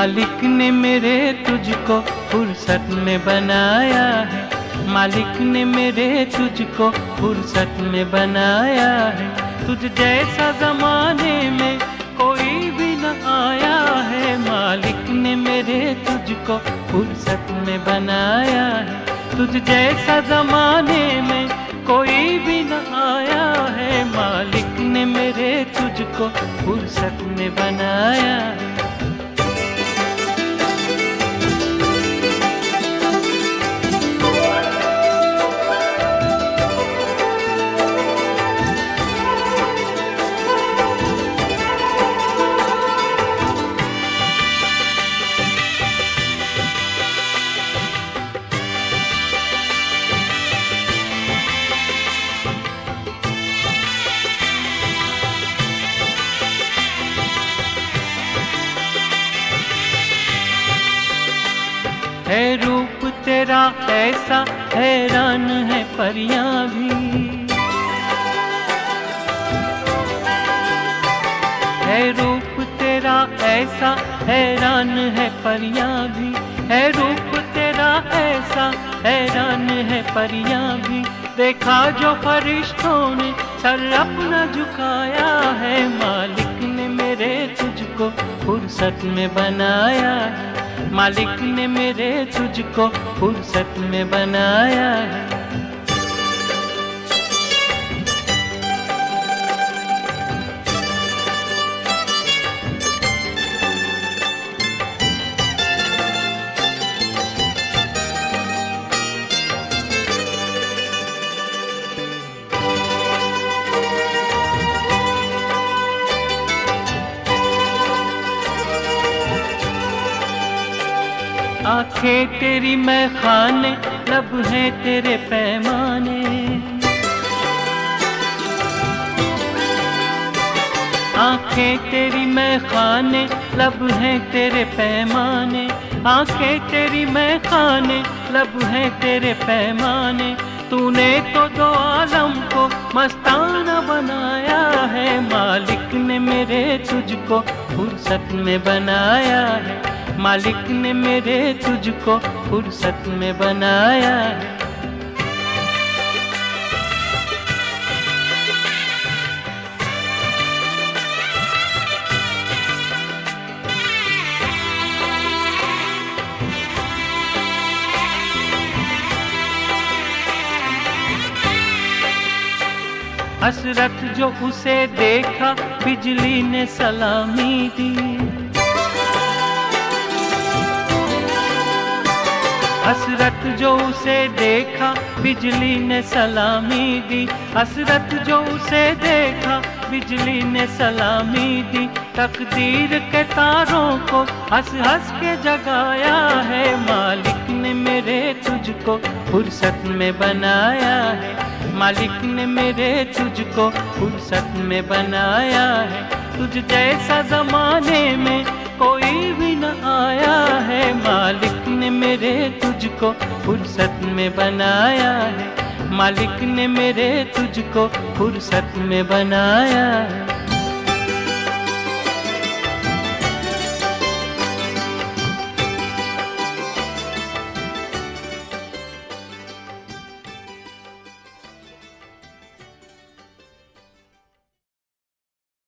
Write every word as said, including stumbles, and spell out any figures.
मालिक ने मेरे तुझको फुर्सत में बनाया है, मालिक ने मेरे तुझको फुर्सत में बनाया है। तुझ जैसा जमाने में कोई भी न आया है, मालिक ने मेरे तुझको फुर्सत में बनाया है। तुझ जैसा जमाने में कोई भी न आया है, मालिक ने मेरे तुझको फुर्सत में बनाया है। है रूप तेरा ऐसा, हैरान है परियां भी। है रूप तेरा ऐसा, हैरान है परियां भी। है रूप तेरा ऐसा, हैरान है परियां भी। देखा जो फरिश्तों ने सर अपना झुकाया है, मालिक ने मेरे तुझको फुर्सत में बनाया है, मालिक ने मेरे तुझको फुर्सत में बनाया है। आँखें तेरी मैं खाने, लब हैं तेरे पैमाने। आँखें तेरी मैं खाने, लब हैं तेरे पैमाने। आँखें तेरी मैं खाने, लब हैं तेरे पैमाने। तूने तो दो आलम को मस्ताना बनाया है, मालिक ने मेरे तुझको फुर्सत में बनाया है, मालिक ने मेरे तुझको फुर्सत में बनाया है। हसरत जो उसे देखा, बिजली ने सलामी दी। हसरत जो उसे देखा, बिजली ने सलामी दी। हसरत जो उसे देखा, बिजली ने सलामी दी। तकदीर के तारों को हंस हंस के जगाया है, मालिक ने मेरे तुझको फुर्सत में बनाया है, मालिक ने मेरे तुझको फुर्सत में बनाया है। तुझ जैसा जमाने में कोई भी न आया है, मालिक ने मेरे तुझको फुर्सत में बनाया है, मालिक ने मेरे तुझको फुर्सत में बनाया है।